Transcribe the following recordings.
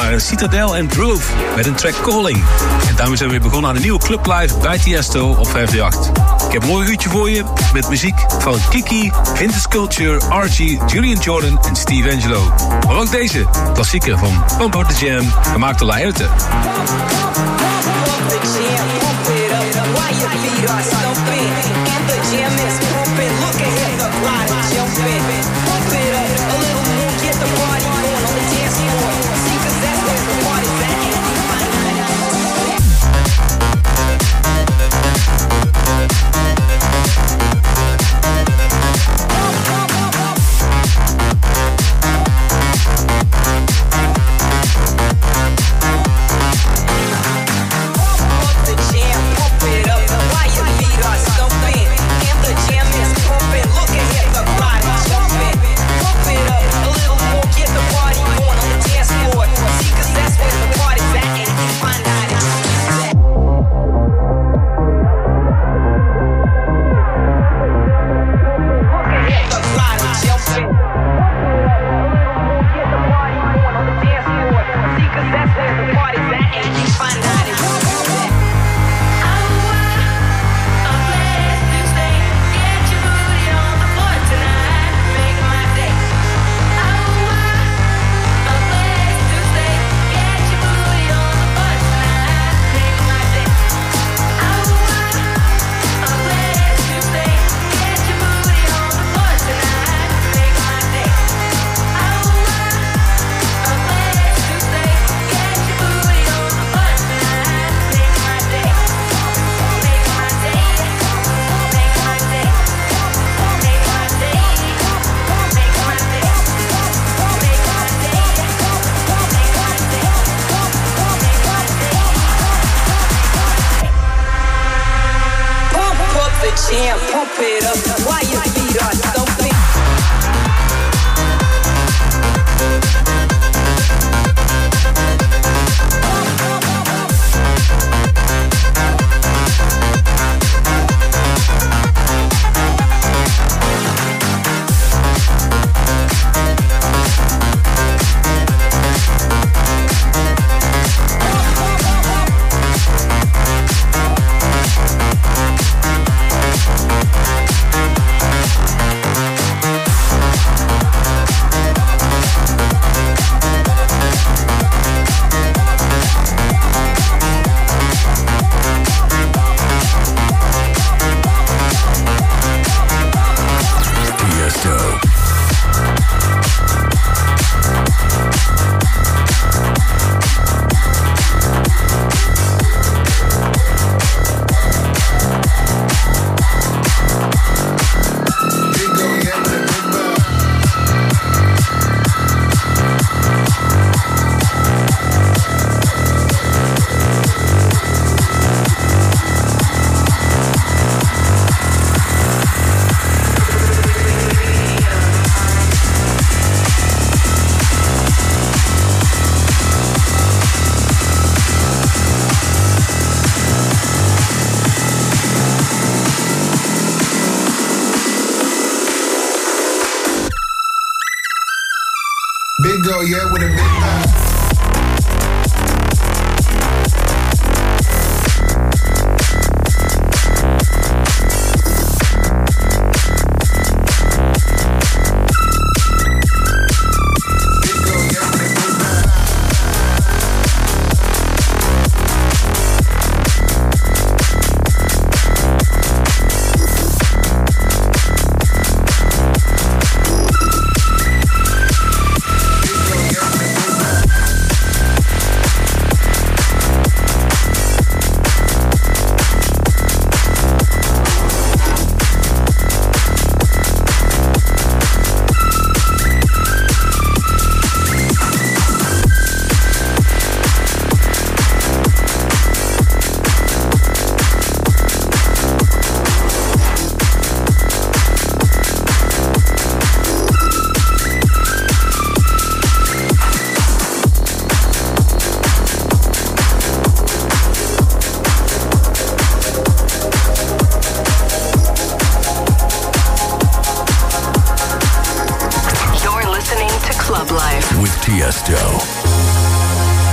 waren Citadel en Groove met een track Calling. En daarmee zijn we weer begonnen aan een nieuwe Club Live bij Tiesto op 538. Ik heb een mooi uurtje voor je met muziek van Kiki, Vintage Culture, Archie, Julian Jordan en Steve Angelo. Maar ook deze klassieker van Pump Up The Jam, gemaakt door Laerte. Big girl, yeah, with a big mouth. Tiesto.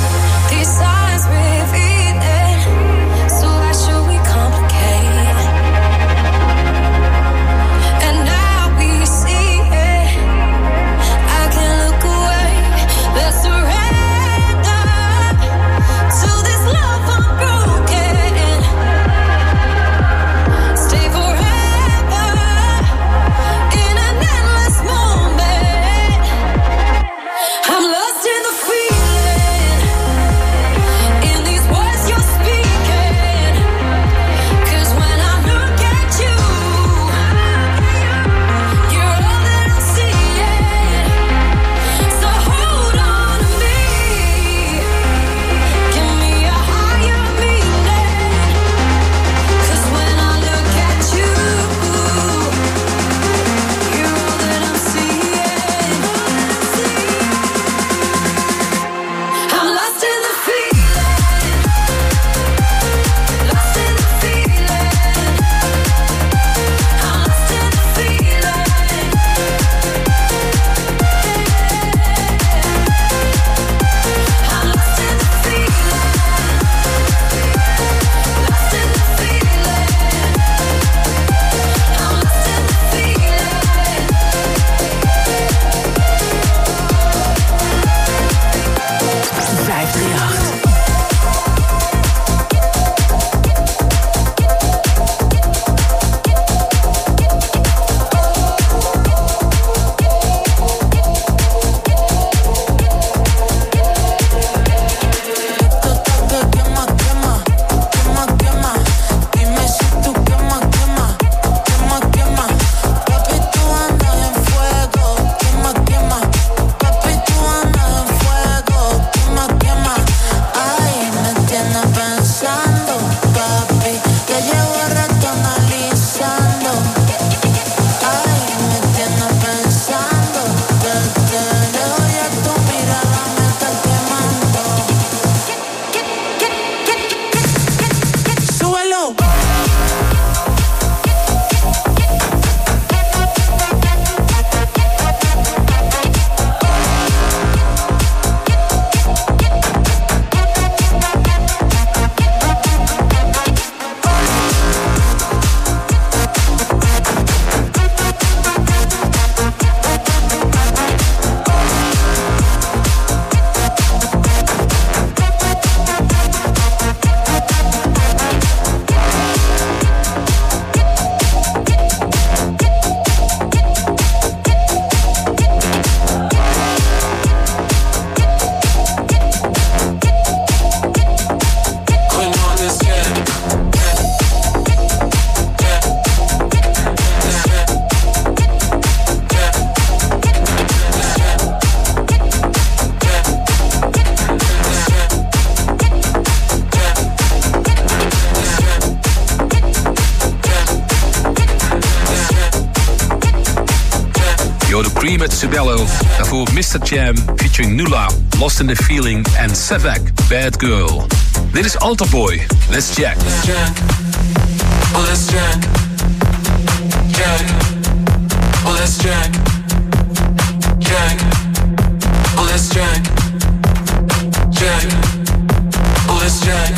Yoda Cream met Sibello. Daarvoor Mr. Jam featuring Nula, Lost in the Feeling en Savak, Bad Girl. Dit is Alter Boy, Let's Jack. Let's jack. Oh, let's jack. Jack. Oh, let's jack. Jack. Oh, let's jack. Jack. Oh, let's jack.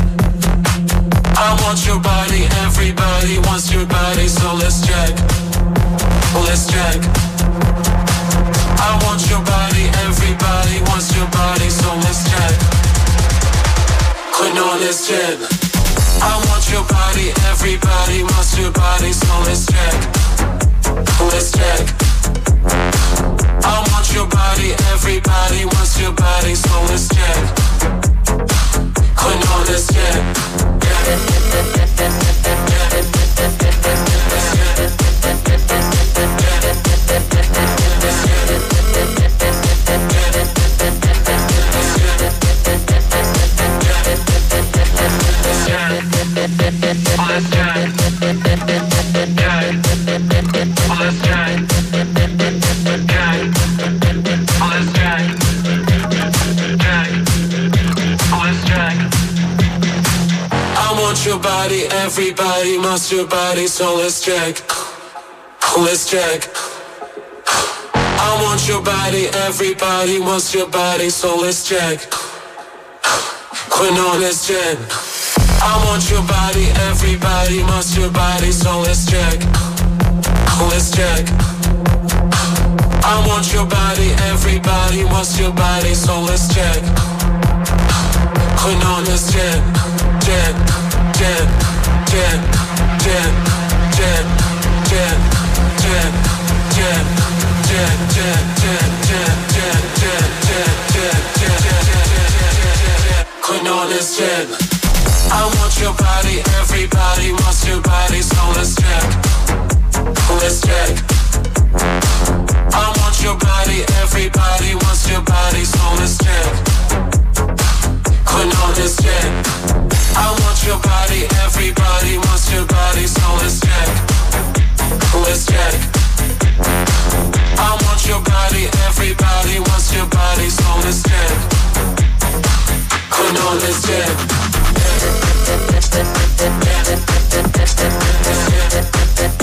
I want your body, everybody wants your body, so let's jack. Oh, let's jack. I want your body, everybody wants your body, so let's jack. No, let's jack. I want your body, everybody wants your body, so let's jack. Let's jack. I want your body, everybody wants your body, so let's jack. No, let's jack. Everybody wants your body, so let's check. Let's check. I want your body, everybody wants your body, so let's check. No, let's check. I want your body, everybody wants your body, so let's check. Let's check. I want your body, everybody wants your body, so let's check. No, let's check. Check. Check. Check, check, check, check, check, check, check, check, check, no, let's check. I want your body, everybody wants your body, so let's check. Let's check. I want your body, everybody wants your body, so let's check. No, let's check. I want your body, everybody wants your body, so let's check. Let's check. I want your body, everybody wants your body, so let's check. No, let's check.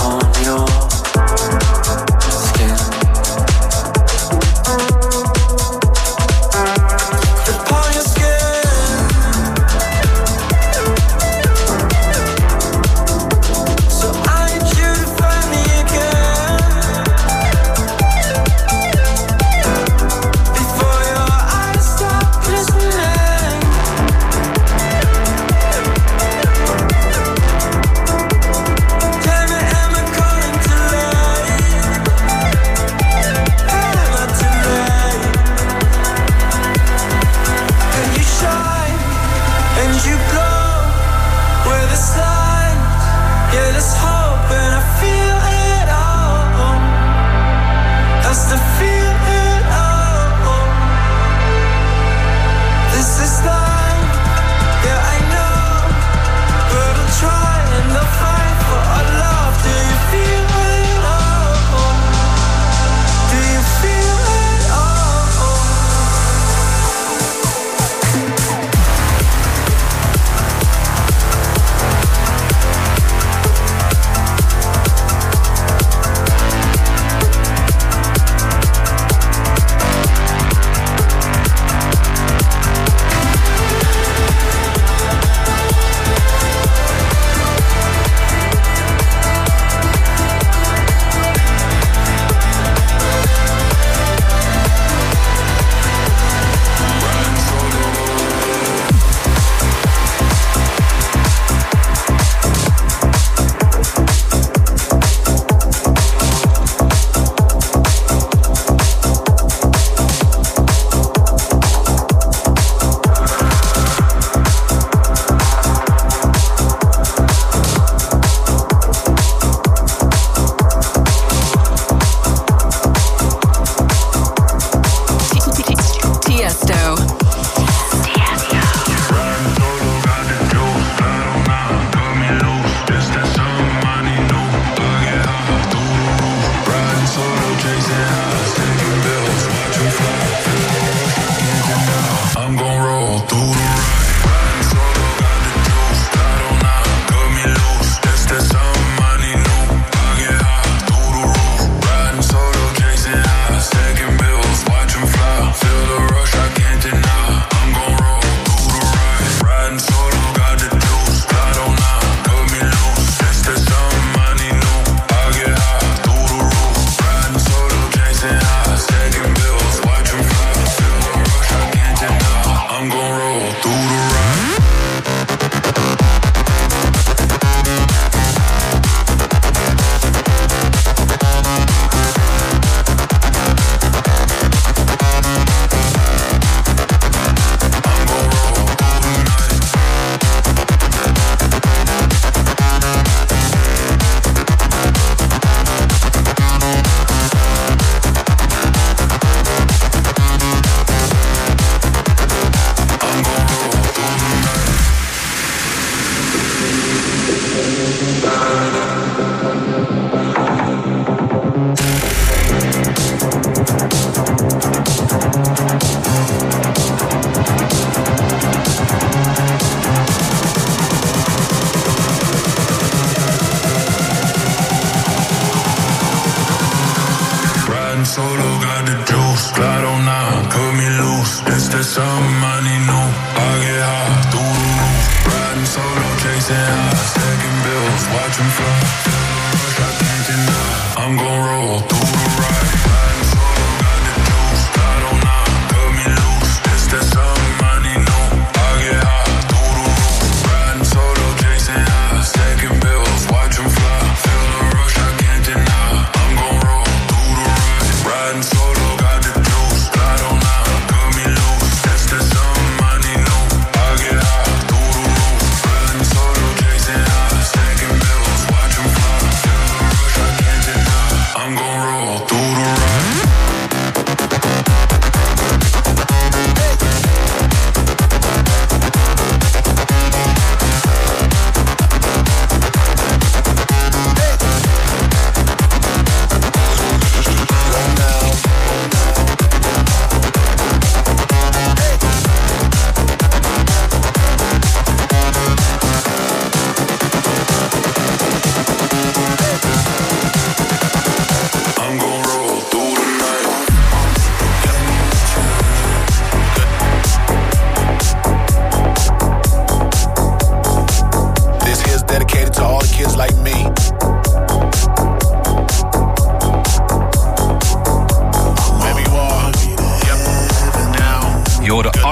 Damn it, am I calling too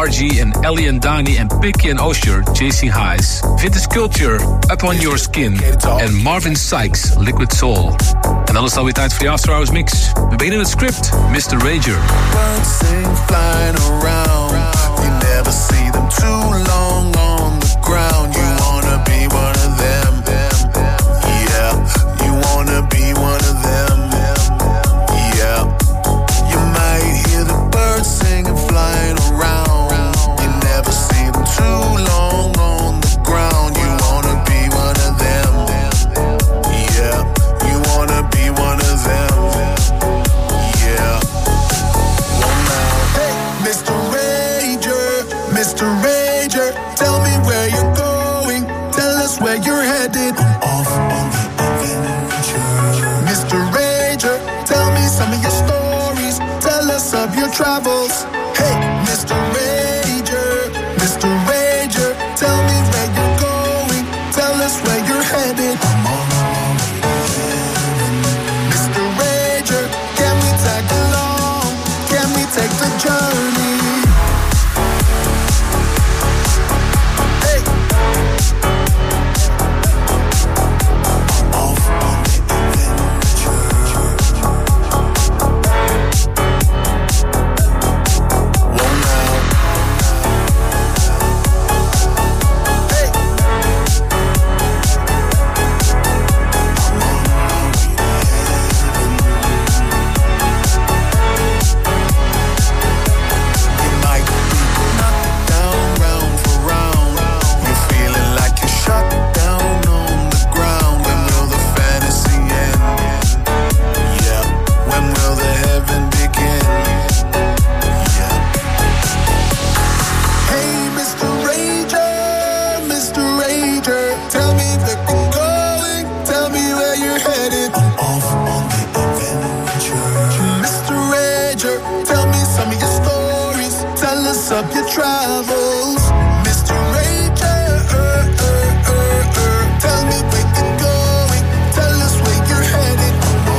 RG and Ellie and Downey and Picky and Osher, Chasing Highs. Vintage Culture, Up On Your Skin. En Marvin Sykes, Liquid Soul. En dan is het alweer tijd voor je After Hours Mix. We beginnen het script, Mr. Rager. Birds sing flying around. You never see them too long on the ground. You wanna be one of them. Yeah, you wanna be one of them. Yeah, you might hear the birds singing, flying around. You never see them too long on the ground. You wanna be one of them. Yeah, you wanna be one of them. Yeah. Well now, hey, Mr. Rager, Mr. Rager, tell me where you're going. Tell us where you're headed. I'm off on the adventure. Mr. Rager, tell me some of your stories. Tell us of your travels. Hey, Mr. Rager, Mr. Rager, tell me where you're going. Tell us where you're headed. I'm on my way. Mr. Rager, can we tag along? Can we take the journey? Hey. I'm off on the adventure. Whoa now. Hey. You might be knocked down round for round. You're feeling like you're shut down on the ground. When will the fantasy end? Yeah, when will the heaven begin? Yeah. Hey, Mr. Rager, Mr. Rager, tell me where you're going. Tell me where you're headed. I'm off on the adventure. Mr. Rager, tell me some of your stories. Tell us of your travels. Mr. Rager, tell me where you're going. Tell us where you're headed.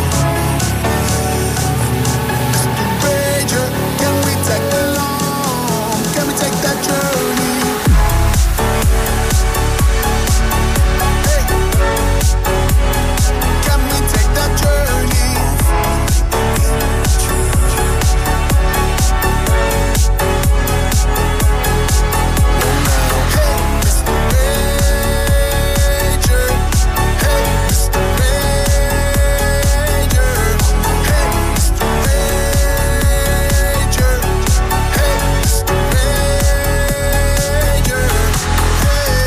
Mr. Rager, can we take along? Can we take that journey? Hey, can we take that journey? Hey, Mr. Rager. Hey, Mr. Rager. Hey, Mr. Rager. Hey, Mr. Rager. Hey.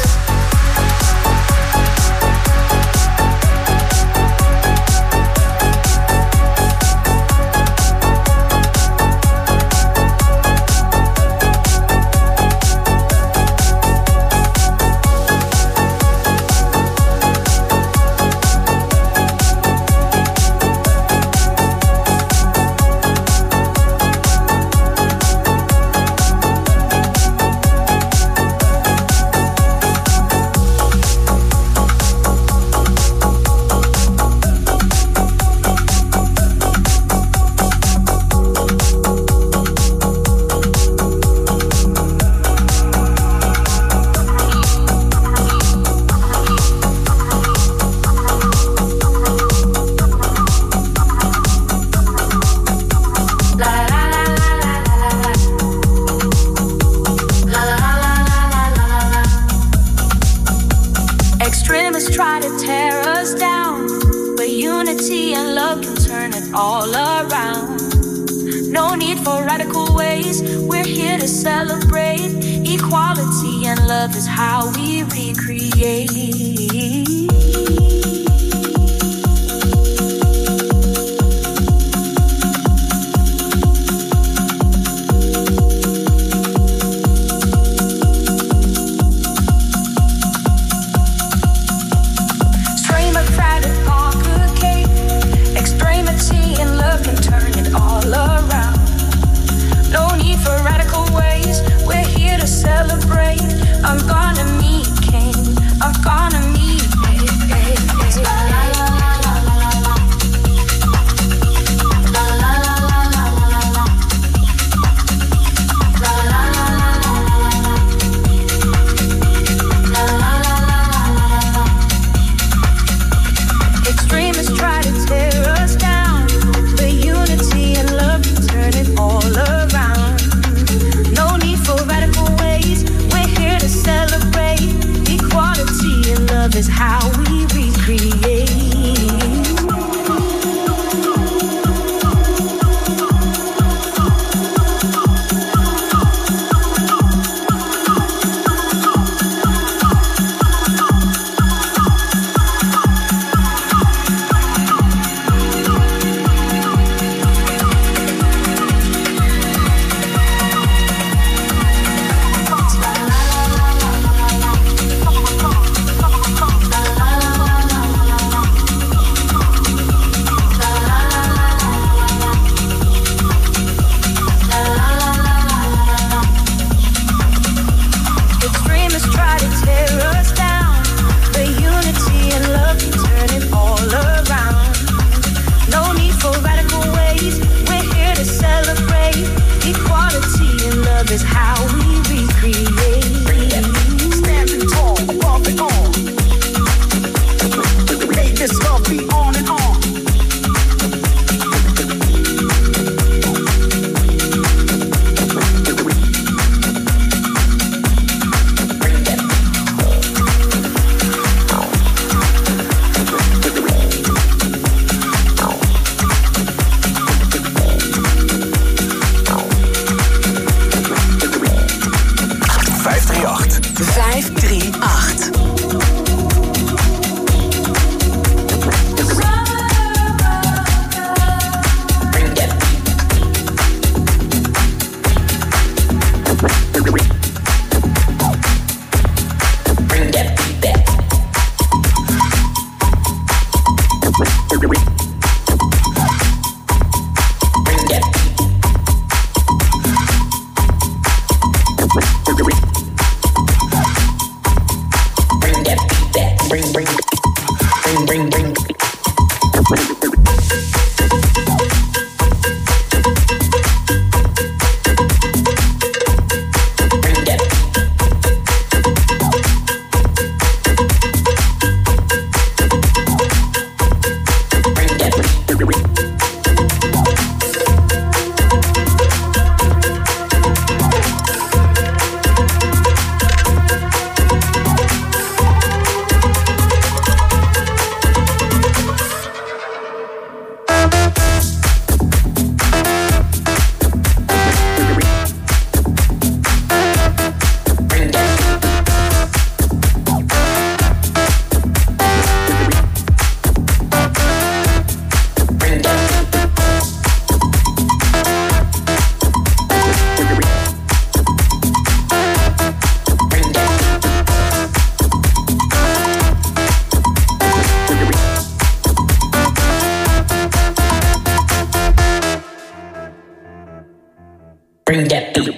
Extremists try to tear us down, but unity and love can turn it all around. No need for radical ways, we're here to celebrate. Equality and love is how we recreate. Extremity and love can turn it all around. No need for radical ways, we're here to celebrate. I'm gonna meet King, I'm gonna meet Bring that beat.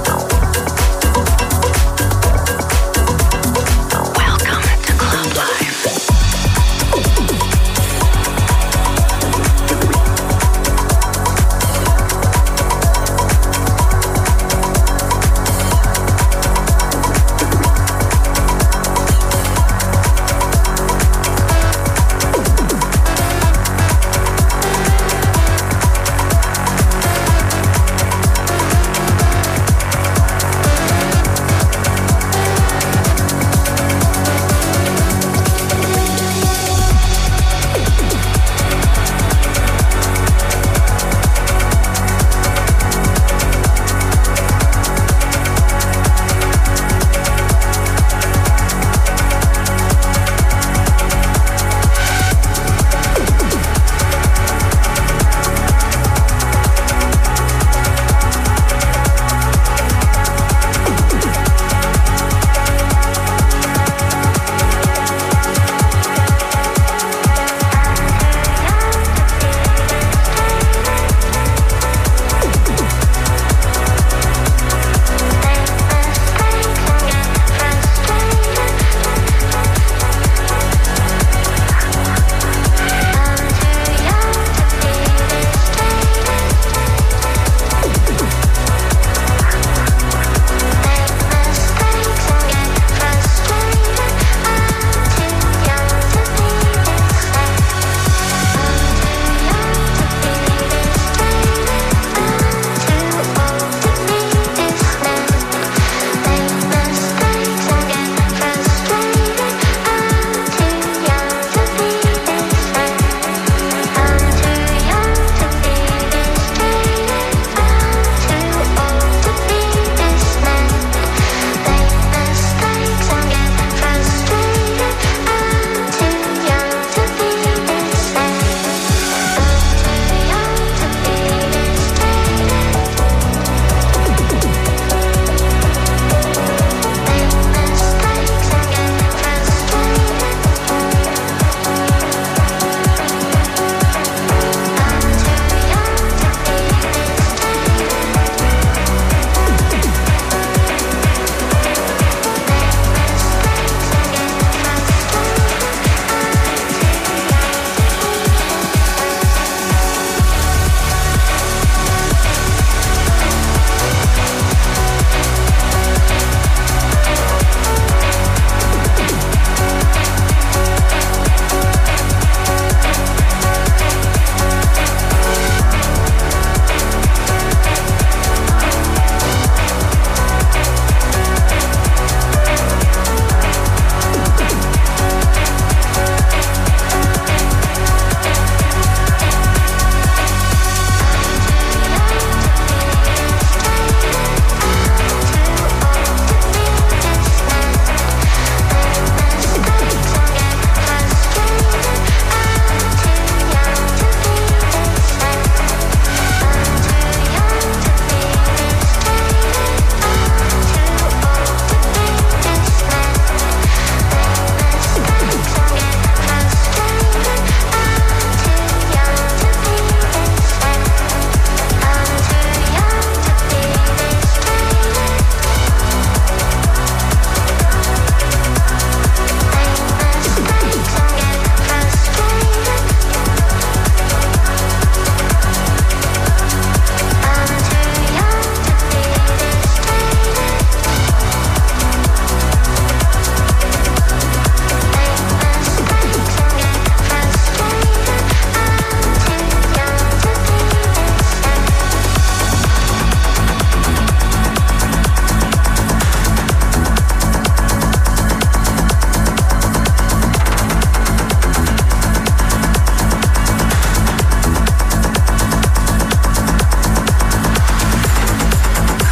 Welcome to Club Life.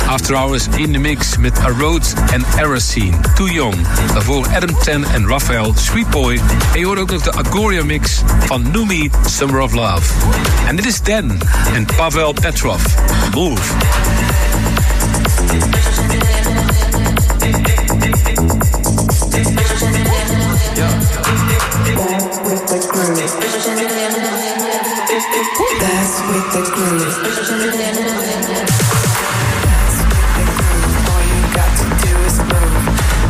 After Hours in the Mix met A Road en Erosine, Too Young. Daarvoor Adam Ten en Raphael, Sweet Boy. En je hoort ook nog de Agoria mix van Numi, Summer of Love. En dit is Dan en Pavel Petrov, Move. That's with the groove. All you got to do is move.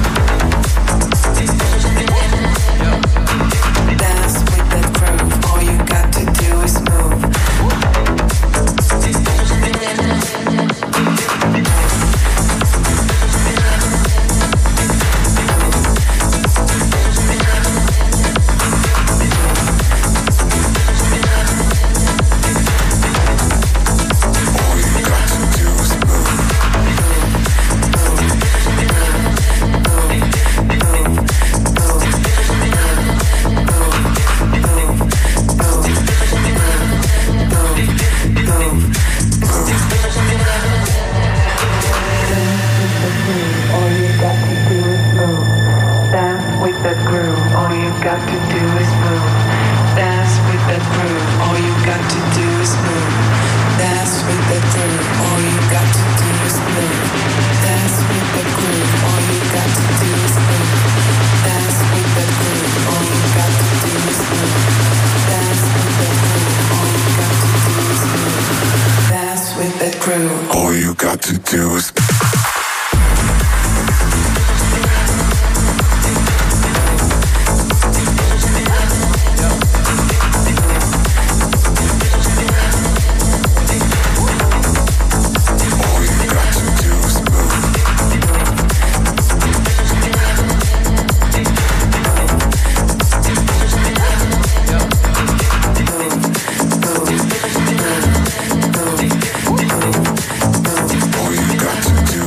Dance with the groove. All you got to do is move. All you got to do is all you got to do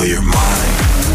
you're mine.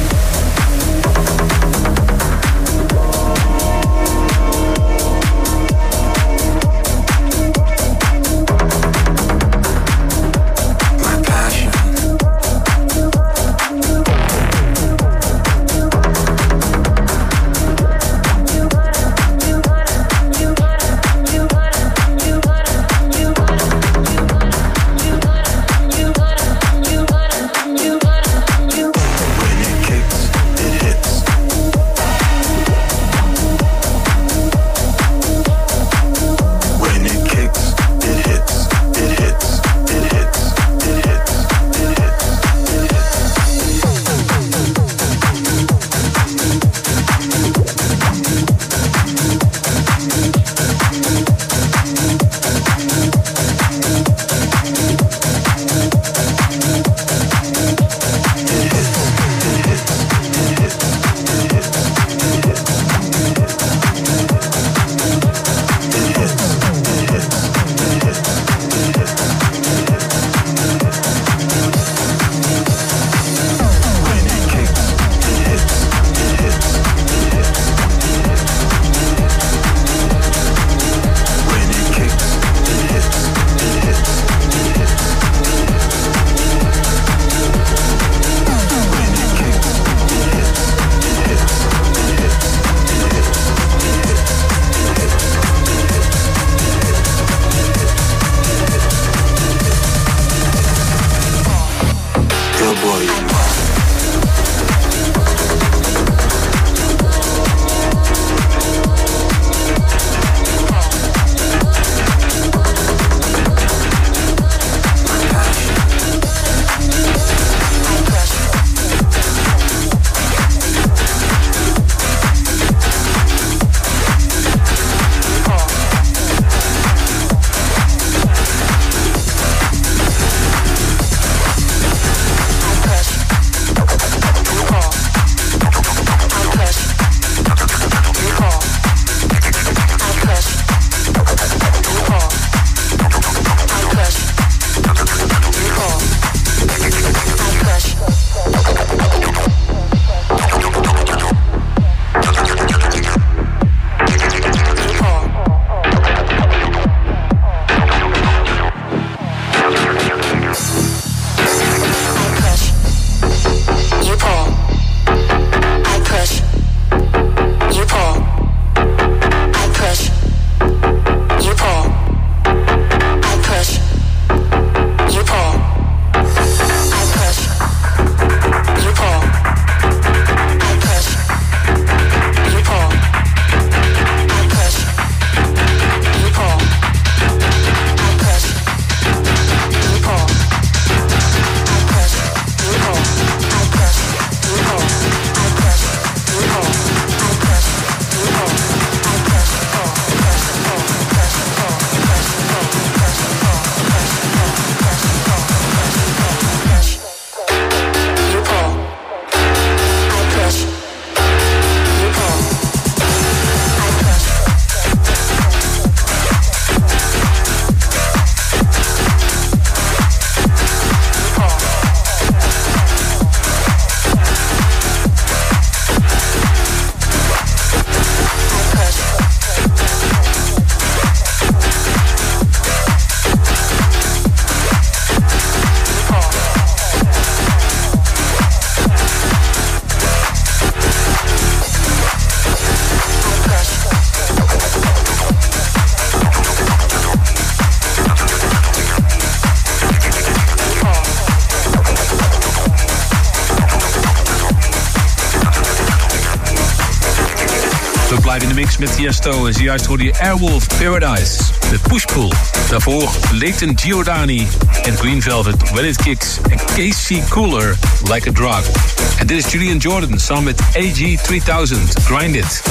Live in de mix met Tiesto. En zojuist hoorde je Airwolf Paradise met Pushpull. Daarvoor Leighton Giordani en Green Velvet When It Kicks. En Casey Cooler Like a Drug. En dit is Julian Jordan samen met AG3000 Grind It.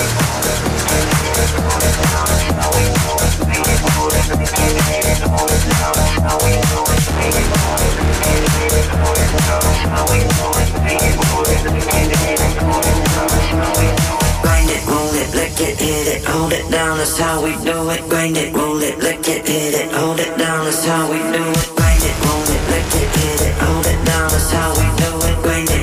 Grind it, roll it, lick it, hit it, hold it down, that's how we do it. Grind it, roll it, lick it, hit it, hold it down, that's how we do it. Grind it, roll it, lick it, hit it, hold it down, that's how we do it. Grind it.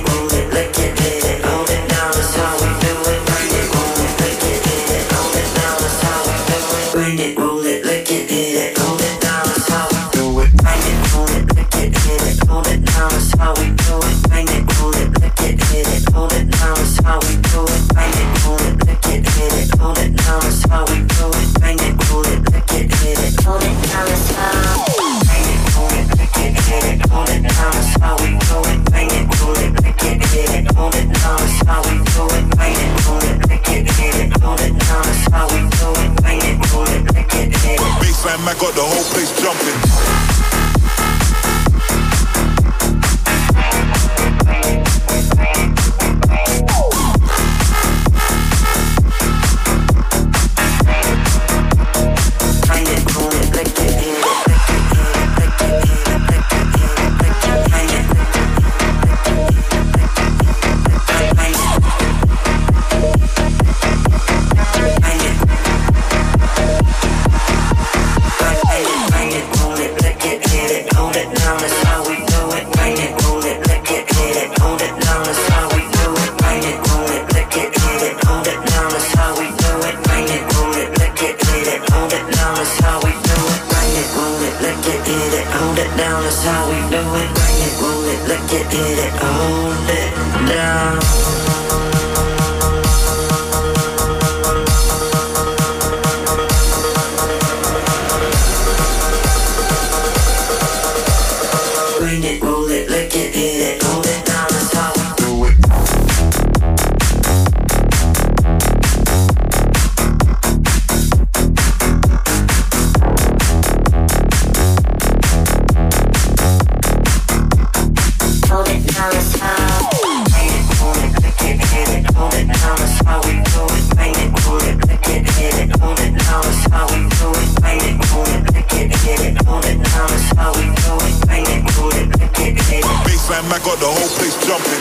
lick it, hit it, hold it down. Grind it, roll it, lick it, hit it, hold it down. That's how we do it. Hold it down, that's how. Grind it, roll it, lick it, hit it, hold it down. That's how we do it. Grind it, roll it, lick it, hit it, hold it down. That's how we do it. Grind it, roll it, lick it, hit it, hold it down. That's how we do it. Grind it, roll it, lick it, hit it. Baseline, I got the whole place jumping.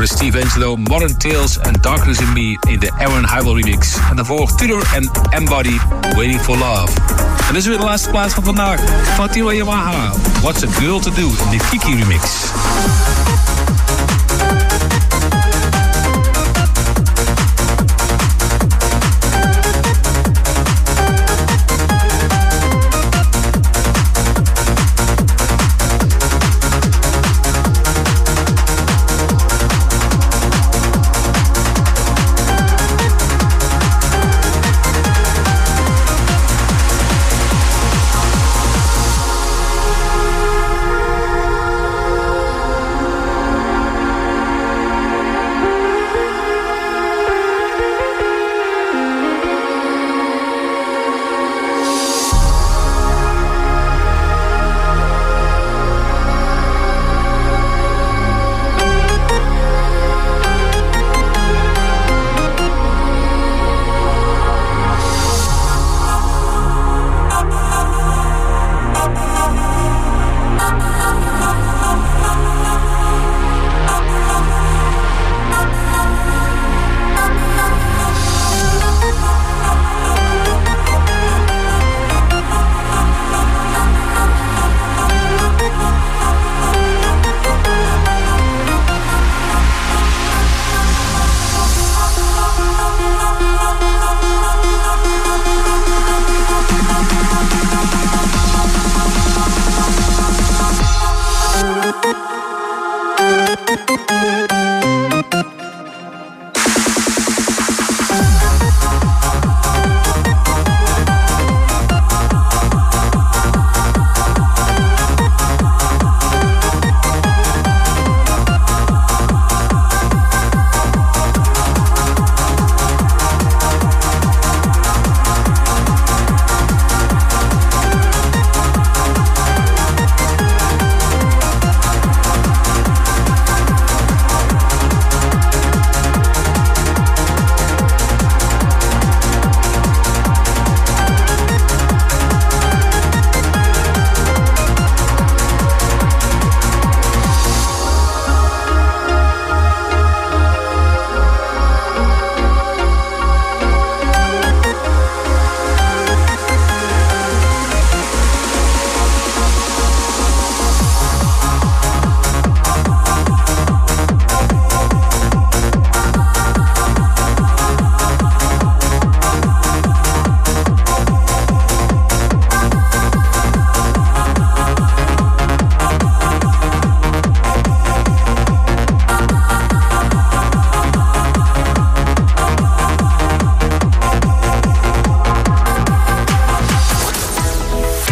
hoorde Steve Angelo, Modern Tales en Darkness in Me in de Aaron Hybel remix. En daarvoor Tudor en Embody, Waiting for Love. En dit is weer de laatste plaats van vandaag. Fatila Yamaha, What's a Girl to Do in de Kiki remix.